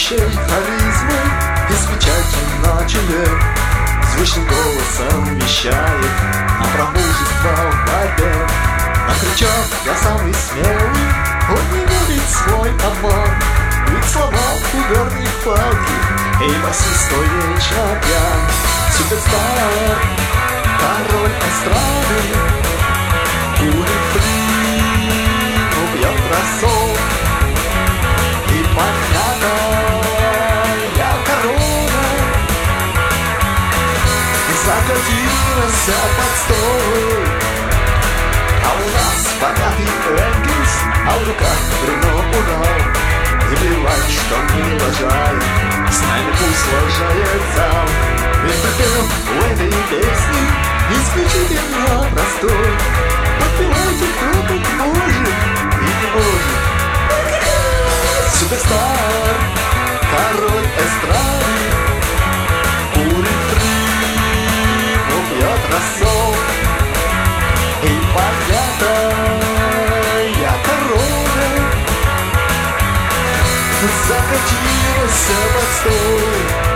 пьянящей харизмой, без печати на челе, звучным голосом вещает о промужество в борьбе. На крючок я самый смелый, он не верит в свой обман, ведь слова ударник палки, и басистой вечно пьян. Суперстар, король эстрады, курит плин, убьет рассол, и поднятая корона закатилась под стол. А у нас богатый Энгельс, а в руках бревно Урал. Не плевать, что не лажает, с нами пусть лажает зал. Ведь припев у этой песни исключительно простой. Подпевайте, кто тут может и не может. Суперстар, король эстрады, курит трим, убьет рассол, и поднятая корона закатилась под стол.